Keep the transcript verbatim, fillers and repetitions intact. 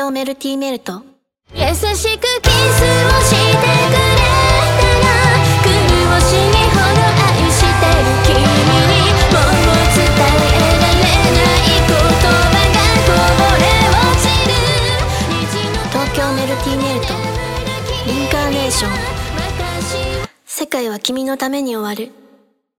京メルティーメルト。 優しくキスをしてくれたら苦しみほど愛してる君にもう伝えられない言葉がこぼれ落ちる。 東京メルティーメルトインカーネーション。世界は君のために終わる。